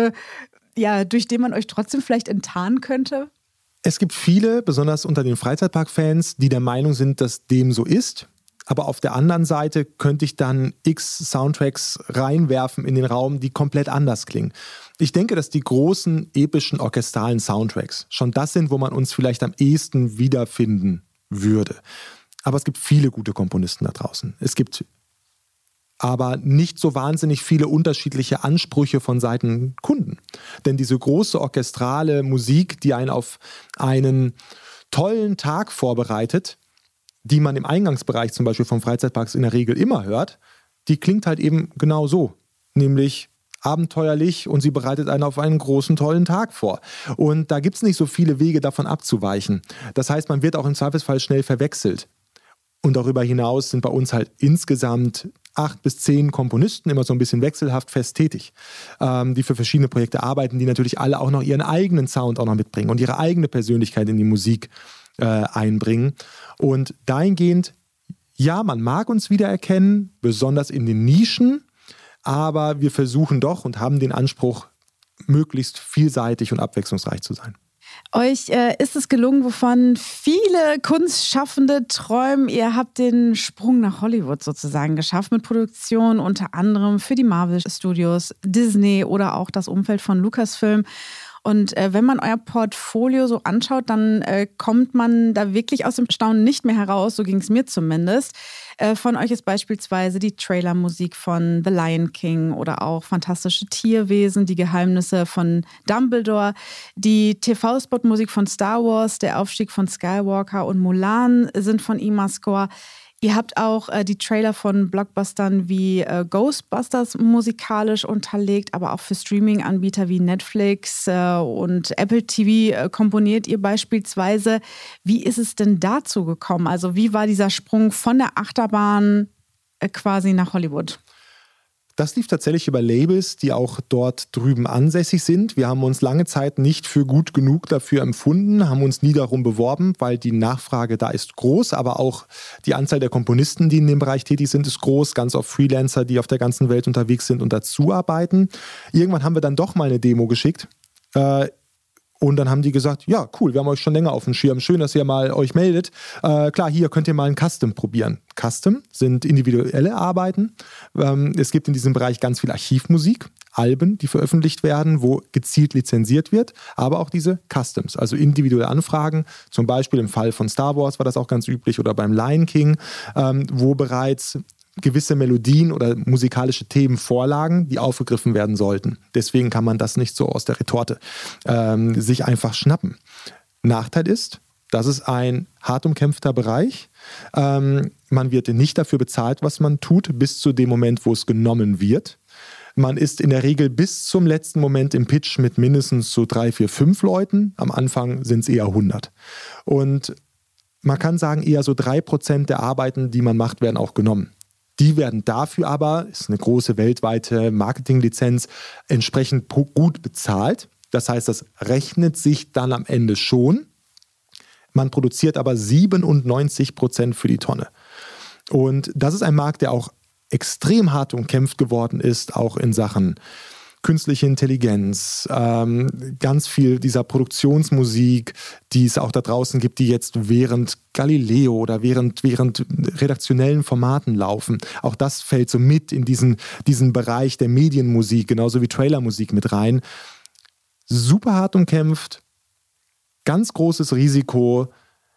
durch den man euch trotzdem vielleicht enttarnen könnte? Es gibt viele, besonders unter den Freizeitpark-Fans, die der Meinung sind, dass dem so ist. Aber auf der anderen Seite könnte ich dann x Soundtracks reinwerfen in den Raum, die komplett anders klingen. Ich denke, dass die großen, epischen, orchestralen Soundtracks schon das sind, wo man uns vielleicht am ehesten wiederfinden würde. Aber es gibt viele gute Komponisten da draußen. Es gibt aber nicht so wahnsinnig viele unterschiedliche Ansprüche von Seiten Kunden. Denn diese große orchestrale Musik, die einen auf einen tollen Tag vorbereitet, die man im Eingangsbereich zum Beispiel von Freizeitparks in der Regel immer hört, die klingt halt eben genau so. Nämlich abenteuerlich und sie bereitet einen auf einen großen, tollen Tag vor. Und da gibt es nicht so viele Wege, davon abzuweichen. Das heißt, man wird auch im Zweifelsfall schnell verwechselt. Und darüber hinaus sind bei uns halt insgesamt 8 bis 10 Komponisten, immer so ein bisschen wechselhaft fest tätig, die für verschiedene Projekte arbeiten, die natürlich alle auch noch ihren eigenen Sound auch noch mitbringen und ihre eigene Persönlichkeit in die Musik einbringen. Und dahingehend, ja, man mag uns wiedererkennen, besonders in den Nischen, aber wir versuchen doch und haben den Anspruch, möglichst vielseitig und abwechslungsreich zu sein. Euch ist es gelungen, wovon viele Kunstschaffende träumen. Ihr habt den Sprung nach Hollywood sozusagen geschafft mit Produktionen unter anderem für die Marvel Studios, Disney oder auch das Umfeld von Lucasfilm. Und wenn man euer Portfolio so anschaut, dann kommt man da wirklich aus dem Staunen nicht mehr heraus, so ging es mir zumindest. Von euch ist beispielsweise die Trailermusik von The Lion King oder auch Fantastische Tierwesen, die Geheimnisse von Dumbledore, die TV-Spot-Musik von Star Wars, der Aufstieg von Skywalker und Mulan sind von Imascore. Ihr habt auch die Trailer von Blockbustern wie Ghostbusters musikalisch unterlegt, aber auch für Streaming-Anbieter wie Netflix und Apple TV komponiert ihr beispielsweise. Wie ist es denn dazu gekommen? Also wie war dieser Sprung von der Achterbahn quasi nach Hollywood? Das lief tatsächlich über Labels, die auch dort drüben ansässig sind. Wir haben uns lange Zeit nicht für gut genug dafür empfunden, haben uns nie darum beworben, weil die Nachfrage da ist groß, aber auch die Anzahl der Komponisten, die in dem Bereich tätig sind, ist groß. Ganz oft Freelancer, die auf der ganzen Welt unterwegs sind und dazu arbeiten. Irgendwann haben wir dann doch mal eine Demo geschickt. Und dann haben die gesagt, ja, cool, wir haben euch schon länger auf dem Schirm. Schön, dass ihr mal euch meldet. Klar, hier könnt ihr mal ein Custom probieren. Custom sind individuelle Arbeiten. Es gibt in diesem Bereich ganz viel Archivmusik, Alben, die veröffentlicht werden, wo gezielt lizenziert wird, aber auch diese Customs, also individuelle Anfragen. Zum Beispiel im Fall von Star Wars war das auch ganz üblich oder beim Lion King, wo bereits gewisse Melodien oder musikalische Themen vorlagen, die aufgegriffen werden sollten. Deswegen kann man das nicht so aus der Retorte sich einfach schnappen. Nachteil ist, das ist ein hart umkämpfter Bereich. Man wird nicht dafür bezahlt, was man tut, bis zu dem Moment, wo es genommen wird. Man ist in der Regel bis zum letzten Moment im Pitch mit mindestens so 3, 4, 5 Leuten. Am Anfang sind es eher 100. Und man kann sagen, eher so 3% der Arbeiten, die man macht, werden auch genommen. Die werden dafür aber, ist eine große weltweite Marketinglizenz, entsprechend gut bezahlt. Das heißt, das rechnet sich dann am Ende schon. Man produziert aber 97% für die Tonne. Und das ist ein Markt, der auch extrem hart umkämpft geworden ist, auch in Sachen künstliche Intelligenz, ganz viel dieser Produktionsmusik, die es auch da draußen gibt, die jetzt während Galileo oder während redaktionellen Formaten laufen. Auch das fällt so mit in diesen Bereich der Medienmusik, genauso wie Trailermusik mit rein. Super hart umkämpft, ganz großes Risiko,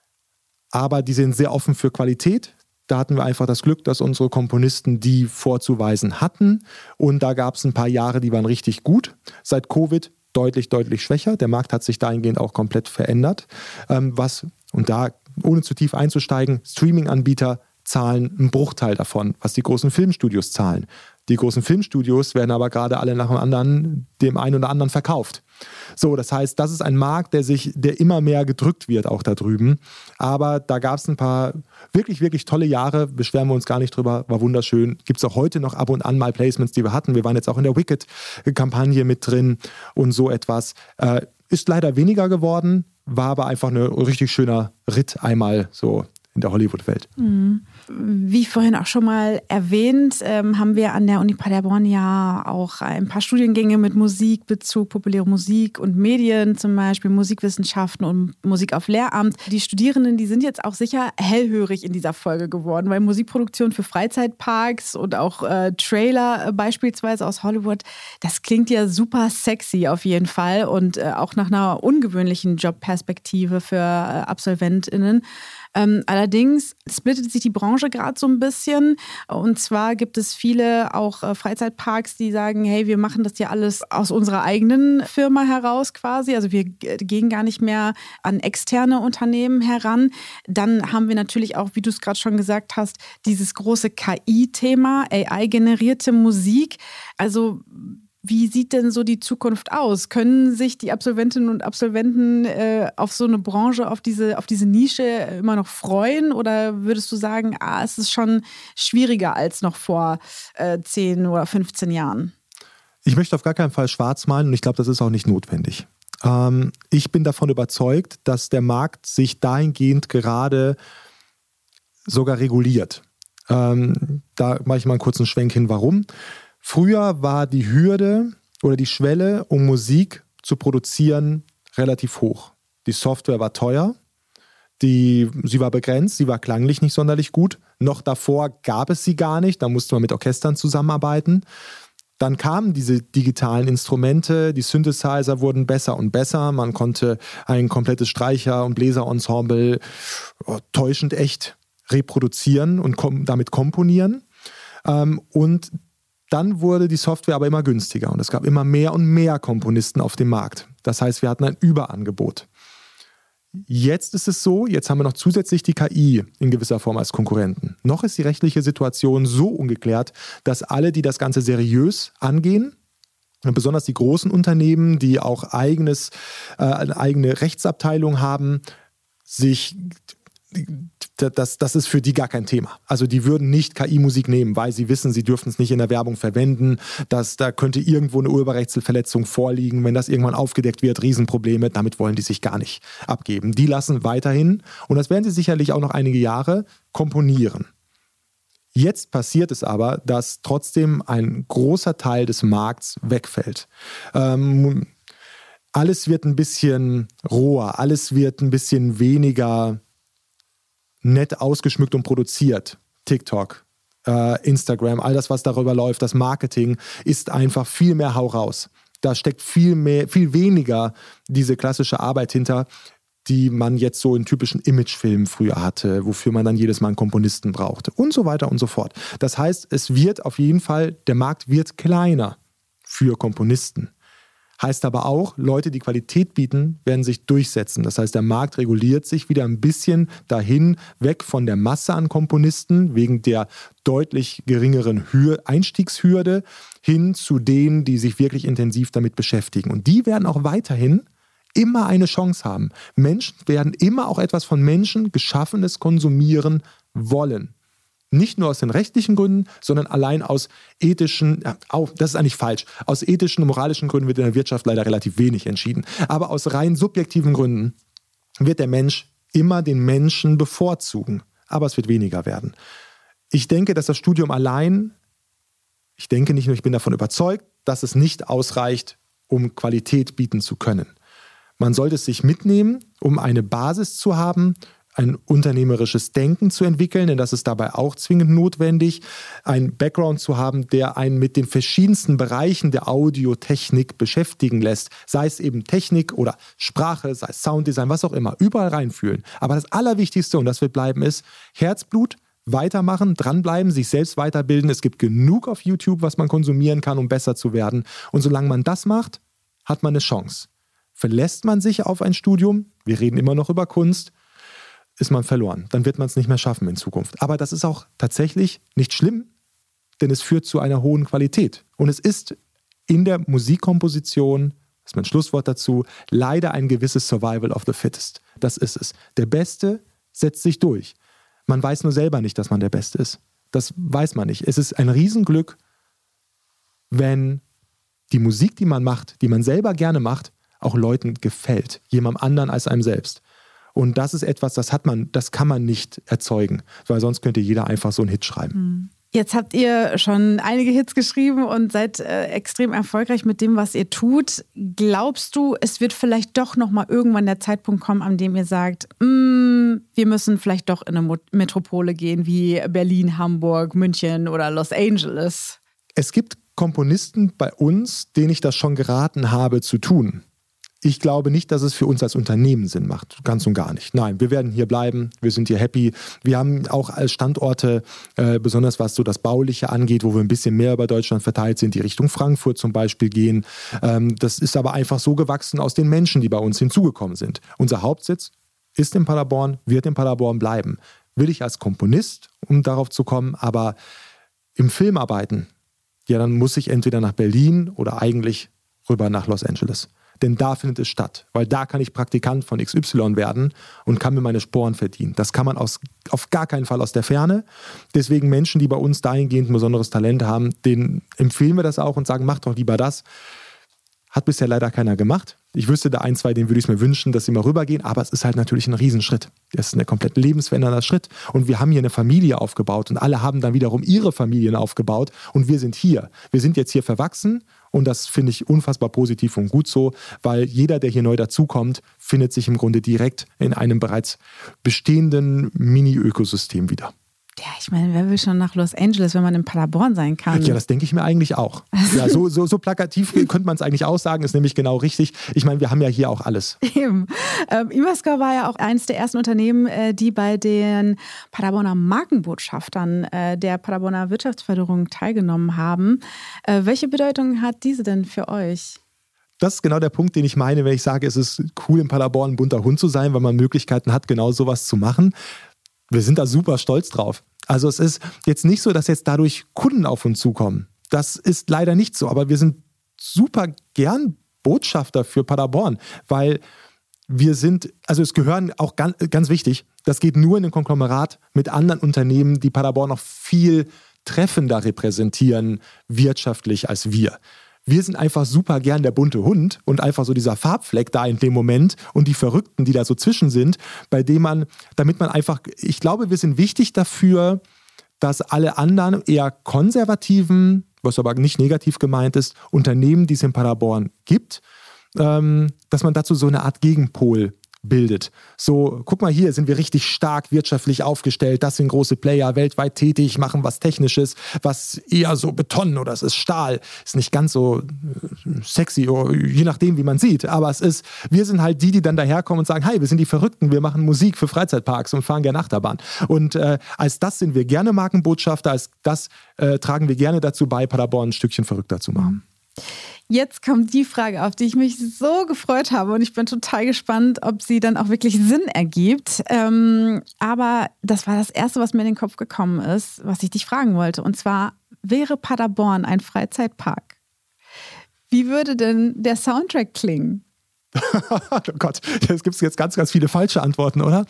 aber die sind sehr offen für Qualität. Da hatten wir einfach das Glück, dass unsere Komponisten die vorzuweisen hatten. Und da gab es ein paar Jahre, die waren richtig gut. Seit Covid deutlich, deutlich schwächer. Der Markt hat sich dahingehend auch komplett verändert. Und da, ohne zu tief einzusteigen, Streaming-Anbieter zahlen einen Bruchteil davon, was die großen Filmstudios zahlen. Die großen Filmstudios werden aber gerade alle nach dem anderen, dem einen oder anderen verkauft. So, das heißt, das ist ein Markt, der immer mehr gedrückt wird, auch da drüben. Aber da gab es ein paar wirklich, wirklich tolle Jahre, beschweren wir uns gar nicht drüber, war wunderschön. Gibt es auch heute noch ab und an mal Placements, die wir hatten. Wir waren jetzt auch in der Wicked-Kampagne mit drin und so etwas. Ist leider weniger geworden, war aber einfach ein richtig schöner Ritt einmal so in der Hollywood-Welt. Wie vorhin auch schon mal erwähnt, haben wir an der Uni Paderborn ja auch ein paar Studiengänge mit Musikbezug, populäre Musik und Medien, zum Beispiel Musikwissenschaften und Musik auf Lehramt. Die Studierenden, die sind jetzt auch sicher hellhörig in dieser Folge geworden, weil Musikproduktion für Freizeitparks und auch Trailer beispielsweise aus Hollywood, das klingt ja super sexy auf jeden Fall und auch nach einer ungewöhnlichen Jobperspektive für AbsolventInnen. Allerdings splittet sich die Branche gerade so ein bisschen und zwar gibt es viele auch Freizeitparks, die sagen, hey, wir machen das ja alles aus unserer eigenen Firma heraus quasi, also wir gehen gar nicht mehr an externe Unternehmen heran. Dann haben wir natürlich auch, wie du es gerade schon gesagt hast, dieses große KI-Thema, AI-generierte Musik, also wie sieht denn so die Zukunft aus? Können sich die Absolventinnen und Absolventen auf so eine Branche, auf diese Nische immer noch freuen? Oder würdest du sagen, es ist schon schwieriger als noch vor 10 oder 15 Jahren? Ich möchte auf gar keinen Fall schwarz malen und ich glaube, das ist auch nicht notwendig. Ich bin davon überzeugt, dass der Markt sich dahingehend gerade sogar reguliert. Da mache ich mal einen kurzen Schwenk hin, warum. Früher war die Hürde oder die Schwelle, um Musik zu produzieren, relativ hoch. Die Software war teuer, sie war begrenzt, sie war klanglich nicht sonderlich gut. Noch davor gab es sie gar nicht, da musste man mit Orchestern zusammenarbeiten. Dann kamen diese digitalen Instrumente, die Synthesizer wurden besser und besser. Man konnte ein komplettes Streicher- und Bläserensemble täuschend echt reproduzieren und damit komponieren. Und dann wurde die Software aber immer günstiger und es gab immer mehr und mehr Komponisten auf dem Markt. Das heißt, wir hatten ein Überangebot. Jetzt ist es so, jetzt haben wir noch zusätzlich die KI in gewisser Form als Konkurrenten. Noch ist die rechtliche Situation so ungeklärt, dass alle, die das Ganze seriös angehen, besonders die großen Unternehmen, die auch eine eigene Rechtsabteilung haben, sich das ist für die gar kein Thema. Also die würden nicht KI-Musik nehmen, weil sie wissen, sie dürfen es nicht in der Werbung verwenden, da könnte irgendwo eine Urheberrechtsverletzung vorliegen, wenn das irgendwann aufgedeckt wird, Riesenprobleme, damit wollen die sich gar nicht abgeben. Die lassen weiterhin, und das werden sie sicherlich auch noch einige Jahre, komponieren. Jetzt passiert es aber, dass trotzdem ein großer Teil des Markts wegfällt. Alles wird ein bisschen roher, alles wird ein bisschen weniger nett ausgeschmückt und produziert. TikTok, Instagram, all das, was darüber läuft, das Marketing ist einfach viel mehr Hau raus. Da steckt viel weniger diese klassische Arbeit hinter, die man jetzt so in typischen Imagefilmen früher hatte, wofür man dann jedes Mal einen Komponisten brauchte und so weiter und so fort. Das heißt, es wird auf jeden Fall, der Markt wird kleiner für Komponisten. Heißt aber auch, Leute, die Qualität bieten, werden sich durchsetzen. Das heißt, der Markt reguliert sich wieder ein bisschen dahin, weg von der Masse an Komponisten, wegen der deutlich geringeren Einstiegshürde, hin zu denen, die sich wirklich intensiv damit beschäftigen. Und die werden auch weiterhin immer eine Chance haben. Menschen werden immer auch etwas von Menschen Geschaffenes konsumieren wollen. Nicht nur aus den rechtlichen Gründen, sondern allein aus ethischen, das ist eigentlich falsch, aus ethischen und moralischen Gründen wird in der Wirtschaft leider relativ wenig entschieden. Aber aus rein subjektiven Gründen wird der Mensch immer den Menschen bevorzugen. Aber es wird weniger werden. Ich denke, dass das Studium allein, ich bin davon überzeugt, dass es nicht ausreicht, um Qualität bieten zu können. Man sollte es sich mitnehmen, um eine Basis zu haben, ein unternehmerisches Denken zu entwickeln, denn das ist dabei auch zwingend notwendig, einen Background zu haben, der einen mit den verschiedensten Bereichen der Audiotechnik beschäftigen lässt, sei es eben Technik oder Sprache, sei es Sounddesign, was auch immer, überall reinfühlen. Aber das Allerwichtigste, und das wird bleiben, ist Herzblut, weitermachen, dranbleiben, sich selbst weiterbilden. Es gibt genug auf YouTube, was man konsumieren kann, um besser zu werden. Und solange man das macht, hat man eine Chance. Verlässt man sich auf ein Studium, wir reden immer noch über Kunst, ist man verloren. Dann wird man es nicht mehr schaffen in Zukunft. Aber das ist auch tatsächlich nicht schlimm, denn es führt zu einer hohen Qualität. Und es ist in der Musikkomposition, das ist mein Schlusswort dazu, leider ein gewisses Survival of the Fittest. Das ist es. Der Beste setzt sich durch. Man weiß nur selber nicht, dass man der Beste ist. Das weiß man nicht. Es ist ein Riesenglück, wenn die Musik, die man macht, die man selber gerne macht, auch Leuten gefällt. Jemandem anderen als einem selbst. Und das ist etwas, das kann man nicht erzeugen, weil sonst könnte jeder einfach so einen Hit schreiben. Jetzt habt ihr schon einige Hits geschrieben und seid extrem erfolgreich mit dem, was ihr tut. Glaubst du, es wird vielleicht doch nochmal irgendwann der Zeitpunkt kommen, an dem ihr sagt, wir müssen vielleicht doch in eine Metropole gehen wie Berlin, Hamburg, München oder Los Angeles? Es gibt Komponisten bei uns, denen ich das schon geraten habe zu tun. Ich glaube nicht, dass es für uns als Unternehmen Sinn macht. Ganz und gar nicht. Nein, wir werden hier bleiben. Wir sind hier happy. Wir haben auch als Standorte, besonders was so das Bauliche angeht, wo wir ein bisschen mehr über Deutschland verteilt sind, die Richtung Frankfurt zum Beispiel gehen. Das ist aber einfach so gewachsen aus den Menschen, die bei uns hinzugekommen sind. Unser Hauptsitz ist in Paderborn, wird in Paderborn bleiben. Will ich als Komponist, um darauf zu kommen, aber im Film arbeiten, ja, dann muss ich entweder nach Berlin oder eigentlich rüber nach Los Angeles. Denn da findet es statt, weil da kann ich Praktikant von XY werden und kann mir meine Sporen verdienen. Das kann man auf gar keinen Fall aus der Ferne. Deswegen Menschen, die bei uns dahingehend ein besonderes Talent haben, denen empfehlen wir das auch und sagen, mach doch lieber das. Hat bisher leider keiner gemacht. Ich wüsste da ein, zwei, denen würde ich es mir wünschen, dass sie mal rübergehen, aber es ist halt natürlich ein Riesenschritt. Es ist ein komplett lebensverändernder Schritt. Und wir haben hier eine Familie aufgebaut und alle haben dann wiederum ihre Familien aufgebaut und wir sind hier. Wir sind jetzt hier verwachsen und das finde ich unfassbar positiv und gut so, weil jeder, der hier neu dazukommt, findet sich im Grunde direkt in einem bereits bestehenden Mini-Ökosystem wieder. Ja, ich meine, wer will schon nach Los Angeles, wenn man in Paderborn sein kann? Ja, das denke ich mir eigentlich auch. Ja, so plakativ könnte man es eigentlich auch sagen, ist nämlich genau richtig. Ich meine, wir haben ja hier auch alles. Eben. Imascore war ja auch eines der ersten Unternehmen, die bei den Paderborner Markenbotschaftern der Paderborner Wirtschaftsförderung teilgenommen haben. Welche Bedeutung hat diese denn für euch? Das ist genau der Punkt, den ich meine, wenn ich sage, es ist cool, in Paderborn ein bunter Hund zu sein, weil man Möglichkeiten hat, genau sowas zu machen. Wir sind da super stolz drauf. Also es ist jetzt nicht so, dass jetzt dadurch Kunden auf uns zukommen. Das ist leider nicht so. Aber wir sind super gern Botschafter für Paderborn, weil wir sind, also es gehören auch ganz wichtig, Das geht nur in einem Konglomerat mit anderen Unternehmen, die Paderborn noch viel treffender repräsentieren, wirtschaftlich als wir. Wir sind einfach super gern der bunte Hund und einfach so dieser Farbfleck da in dem Moment und die Verrückten, die da so zwischen sind, damit man einfach, ich glaube, wir sind wichtig dafür, dass alle anderen eher konservativen, was aber nicht negativ gemeint ist, Unternehmen, die es in Paderborn gibt, dass man dazu so eine Art Gegenpol bildet. So, guck mal hier, sind wir richtig stark wirtschaftlich aufgestellt, das sind große Player, weltweit tätig, machen was Technisches, was eher so Beton oder es ist Stahl, ist nicht ganz so sexy, je nachdem, wie man sieht, aber wir sind halt die dann daherkommen und sagen, hey, wir sind die Verrückten, wir machen Musik für Freizeitparks und fahren gerne Achterbahn. Und als das sind wir gerne Markenbotschafter, als das tragen wir gerne dazu bei, Paderborn ein Stückchen verrückter zu machen. Jetzt kommt die Frage, auf die ich mich so gefreut habe und ich bin total gespannt, ob sie dann auch wirklich Sinn ergibt. Aber das war das Erste, was mir in den Kopf gekommen ist, was ich dich fragen wollte. Und zwar, wäre Paderborn ein Freizeitpark? Wie würde denn der Soundtrack klingen? Oh Gott, es gibt jetzt ganz, ganz viele falsche Antworten, oder?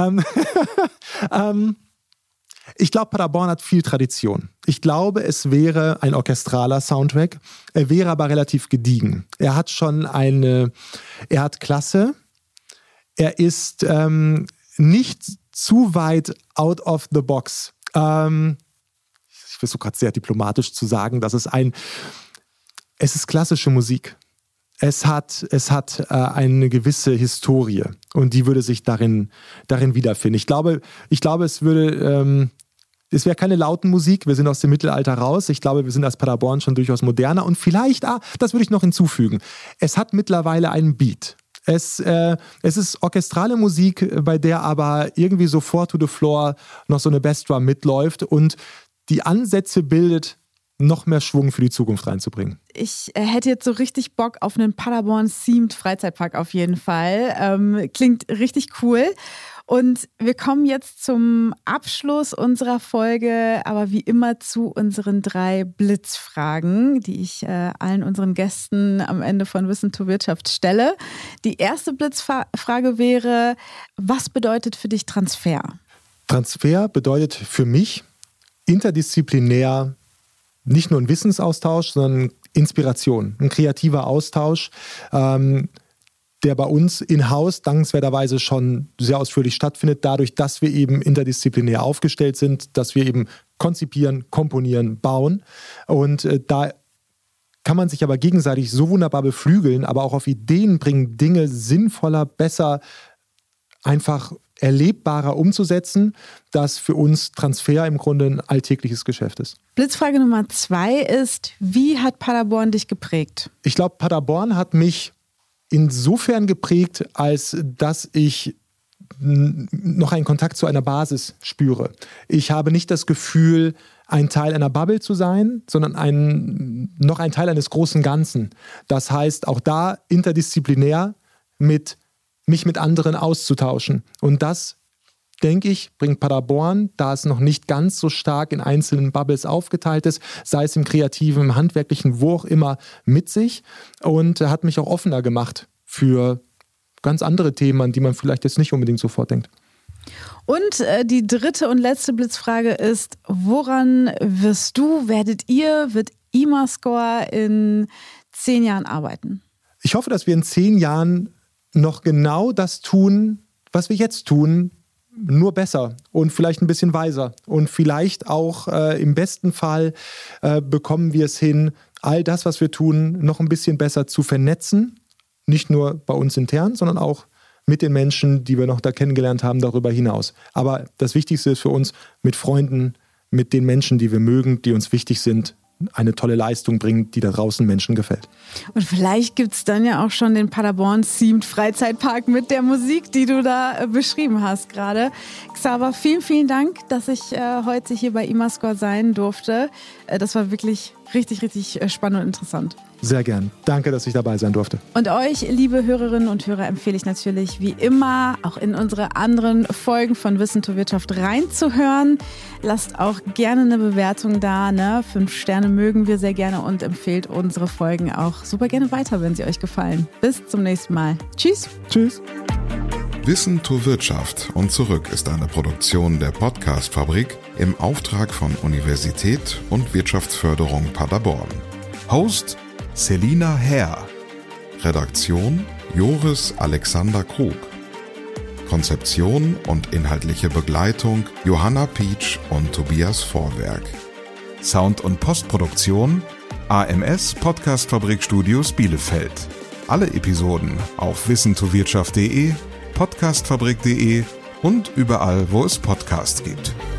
Ich glaube, Paderborn hat viel Tradition. Ich glaube, es wäre ein orchestraler Soundtrack. Er wäre aber relativ gediegen. Er hat Klasse. Er ist nicht zu weit out of the box. Ich versuche gerade sehr diplomatisch zu sagen, dass es ist klassische Musik. Es hat eine gewisse Historie und die würde sich darin wiederfinden. Ich glaube, es wäre keine lauten Musik, wir sind aus dem Mittelalter raus. Ich glaube, wir sind als Paderborn schon durchaus moderner und vielleicht, das würde ich noch hinzufügen, es hat mittlerweile einen Beat. Es ist orchestrale Musik, bei der aber irgendwie so four to the floor noch so eine Bassdrum mitläuft und die Ansätze bildet, noch mehr Schwung für die Zukunft reinzubringen. Ich hätte jetzt so richtig Bock auf einen Paderborn-themed Freizeitpark auf jeden Fall. Klingt richtig cool. Und wir kommen jetzt zum Abschluss unserer Folge, aber wie immer zu unseren 3 Blitzfragen, die ich allen unseren Gästen am Ende von Wissen to Wirtschaft stelle. Die erste Blitzfrage wäre, was bedeutet für dich Transfer? Transfer bedeutet für mich interdisziplinär nicht nur ein Wissensaustausch, sondern Inspiration, ein kreativer Austausch, der bei uns in-house dankenswerterweise schon sehr ausführlich stattfindet, dadurch, dass wir eben interdisziplinär aufgestellt sind, dass wir eben konzipieren, komponieren, bauen. Und da kann man sich aber gegenseitig so wunderbar beflügeln, aber auch auf Ideen bringen, Dinge sinnvoller, besser, einfach erlebbarer umzusetzen, dass für uns Transfer im Grunde ein alltägliches Geschäft ist. Blitzfrage Nummer 2 ist, wie hat Paderborn dich geprägt? Ich glaube, Paderborn hat mich insofern geprägt, als dass ich noch einen Kontakt zu einer Basis spüre. Ich habe nicht das Gefühl, ein Teil einer Bubble zu sein, sondern noch ein Teil eines großen Ganzen. Das heißt, auch da interdisziplinär mich mit anderen auszutauschen. Und das, denke ich, bringt Paderborn, da es noch nicht ganz so stark in einzelnen Bubbles aufgeteilt ist, sei es im kreativen, im handwerklichen, wo auch immer, mit sich und hat mich auch offener gemacht für ganz andere Themen, an die man vielleicht jetzt nicht unbedingt sofort denkt. Und die dritte und letzte Blitzfrage ist, woran wird IMAscore in 10 Jahren arbeiten? Ich hoffe, dass wir in 10 Jahren noch genau das tun, was wir jetzt tun, nur besser und vielleicht ein bisschen weiser. Und vielleicht auch im besten Fall bekommen wir es hin, all das, was wir tun, noch ein bisschen besser zu vernetzen. Nicht nur bei uns intern, sondern auch mit den Menschen, die wir noch da kennengelernt haben, darüber hinaus. Aber das Wichtigste ist für uns, mit Freunden, mit den Menschen, die wir mögen, die uns wichtig sind, eine tolle Leistung bringen, die da draußen Menschen gefällt. Und vielleicht gibt es dann ja auch schon den Paderborn-themed Freizeitpark mit der Musik, die du da beschrieben hast gerade. Xaver, vielen, vielen Dank, dass ich heute hier bei IMAscore sein durfte. Das war wirklich richtig, richtig spannend und interessant. Sehr gern. Danke, dass ich dabei sein durfte. Und euch, liebe Hörerinnen und Hörer, empfehle ich natürlich wie immer, auch in unsere anderen Folgen von Wissen to Wirtschaft reinzuhören. Lasst auch gerne eine Bewertung da, 5 Sterne mögen wir sehr gerne und empfehlt unsere Folgen auch super gerne weiter, wenn sie euch gefallen. Bis zum nächsten Mal. Tschüss. Tschüss. Wissen zur Wirtschaft und zurück ist eine Produktion der Podcast-Fabrik im Auftrag von Universität und Wirtschaftsförderung Paderborn. Host Selina Herr. Redaktion Joris Alexander Krug. Konzeption und inhaltliche Begleitung Johanna Pietsch und Tobias Vorwerk. Sound- und Postproduktion AMS Podcast-Fabrik Studios Bielefeld. Alle Episoden auf wissenzuwirtschaft.de, podcastfabrik.de und überall, wo es Podcasts gibt.